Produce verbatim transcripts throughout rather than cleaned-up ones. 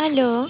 Aló,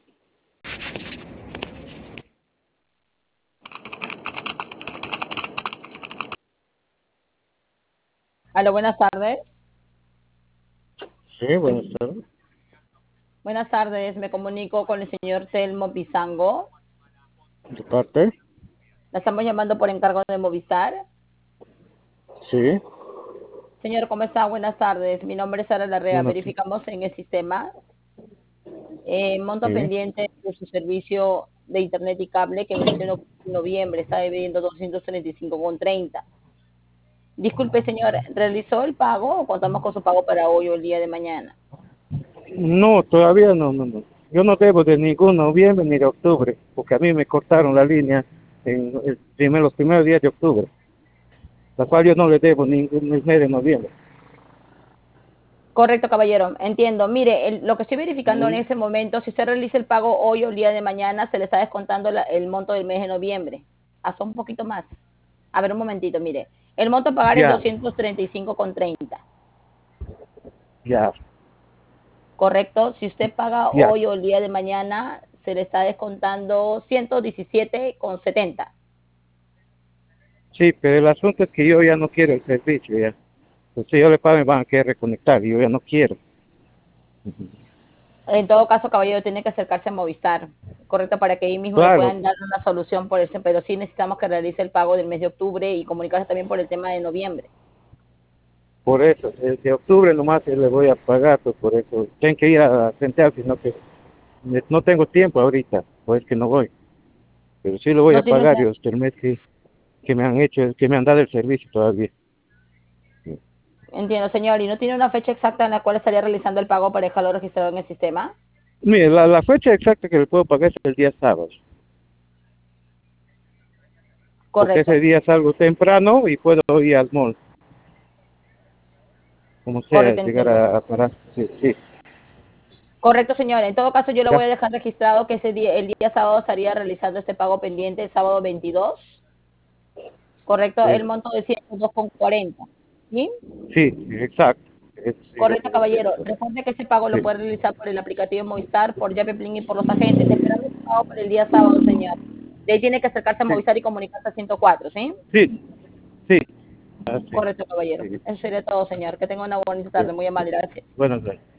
Aló, buenas tardes. Sí, buenas tardes. Buenas tardes, me comunico con el señor Telmo Pizango. ¿De parte? La estamos llamando por encargo de Movistar. Sí, Señor, ¿cómo está? Buenas tardes. Mi nombre es Sara Larrea. buenas Verificamos en el sistema eh, monto sí. pendiente de su servicio de internet y cable que venció en noviembre. Está debiendo doscientos treinta y cinco con treinta. Disculpe, señor, ¿realizó el pago o contamos con su pago para hoy o el día de mañana? No, todavía no, no, no. Yo no debo de ningún noviembre ni de octubre, porque a mí me cortaron la línea en el primer- los primeros días de octubre, la cual yo no le debo ningún mes de noviembre. Correcto, caballero. Entiendo. Mire, el- lo que estoy verificando en Mm, ese momento, si usted realiza el pago hoy o el día de mañana, se le está descontando la- el monto del mes de noviembre. Hasta un poquito más. A ver, un momentito, mire. El monto a pagar es ya, doscientos treinta y cinco con treinta. ya, Correcto. Si usted paga ya. hoy o el día de mañana, se le está descontando ciento diecisiete con setenta. Sí, pero el asunto es que yo ya no quiero el servicio, ya. Pues si yo le pago me van a querer reconectar y yo ya no quiero. En todo caso, caballero, tiene que acercarse a Movistar, correcto, para que ahí mismo le Claro, puedan dar una solución por ese, pero sí necesitamos que realice el pago del mes de octubre y comunicarse también por el tema de noviembre. por eso, desde octubre nomás le voy a pagar, pues por eso. Tengo que ir a sentar, sino que no tengo tiempo ahorita, pues que no voy. Pero sí lo voy a No tiene pagar usted, yo hasta el mes que, que me han hecho, que me han dado el servicio todavía. Sí. entiendo, señor, y no tiene una fecha exacta en la cual estaría realizando el pago para dejarlo registrado en el sistema. Mire, la, la fecha exacta que le puedo pagar es el día sábado, porque ese Correcto, día salgo temprano y puedo ir al mall, como sea, correcto, llegar entiendo. a, a parar. Sí, sí, Correcto, señor. En todo caso, yo lo ya, voy a dejar registrado que ese día, el día sábado estaría realizando este pago pendiente, el sábado veintidós. Correcto, el sí, monto de ciento dos con cuarenta. ¿Sí? sí, exacto. Eso sí lo Correcto, puedo hacer. caballero. Recuerde que ese pago lo Sí, puede realizar por el aplicativo Movistar, por Yapepling y por los agentes. Esperamos su pago para el día sábado, señor. De ahí tiene que acercarse a sí, Movistar y comunicarse a ciento cuatro, ¿sí? sí, sí, así, Correcto, caballero. sí, Eso sería todo, señor. Que tenga una bonita sí. tarde. Muy amable. Gracias. Buenas noches.